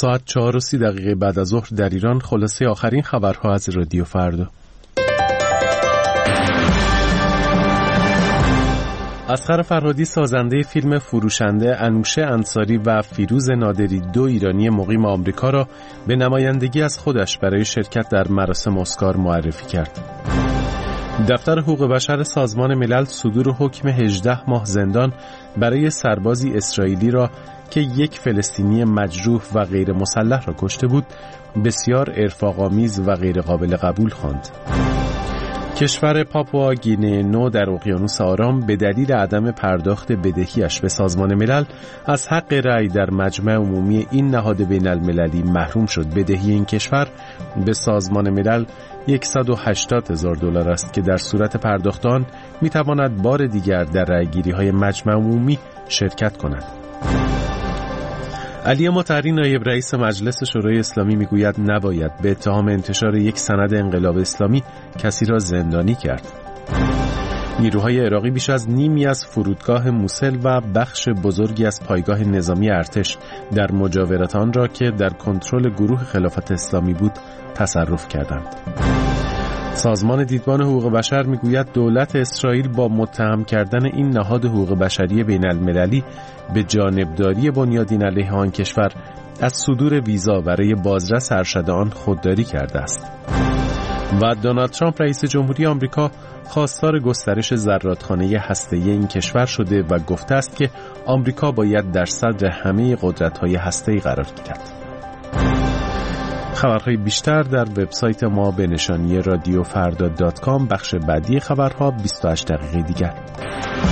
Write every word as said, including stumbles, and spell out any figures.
ساعت چهار و سی دقیقه بعد از ظهر در ایران. خلاصه آخرین خبرها از رادیو فردا. اصغر فرهادی سازنده فیلم فروشنده، انوشه انصاری و فیروز نادری دو ایرانی مقیم آمریکا را به نمایندگی از خودش برای شرکت در مراسم اسکار معرفی کرد. دفتر حقوق بشر سازمان ملل صدور حکم هجده ماه زندان برای سربازی اسرائیلی را که یک فلسطینی مجروح و غیر مسلح را کشته بود بسیار ارفاق‌آمیز و غیر قابل قبول خواند. کشور پاپوا گینه نو در اقیانوس آرام به دلیل عدم پرداخت بدهیش به سازمان ملل از حق رأی در مجمع عمومی این نهاد بین المللی محروم شد. بدهی این کشور به سازمان ملل صد و هشتاد هزار دلار است که در صورت پرداخت آن میتواند بار دیگر در رأیگیری های مجمع عمومی شرکت کند. علی مطهری نایب رئیس مجلس شورای اسلامی میگوید نباید به اتهام انتشار یک سند انقلاب اسلامی کسی را زندانی کرد. نیروهای عراقی بیش از نیمی از فرودگاه موسل و بخش بزرگی از پایگاه نظامی ارتش در مجاورت آن را که در کنترل گروه خلافت اسلامی بود تصرف کردند. سازمان دیدبان حقوق بشر میگوید دولت اسرائیل با متهم کردن این نهاد حقوق بشری بین المللی به جانبداری بنیادین علیه آن کشور از صدور ویزا برای بازرس ارشد آن خودداری کرده است. و دونالد ترامپ رئیس جمهوری آمریکا خواستار گسترش زرادخانه هسته‌ای این کشور شده و گفته است که آمریکا باید در صدر همه قدرت‌های هسته‌ای قرار گیرد. خبرهای بیشتر در وبسایت ما به نشانی رادیو فردا دات کام. بخش بعدی خبرها بیست و هشت دقیقه دیگر.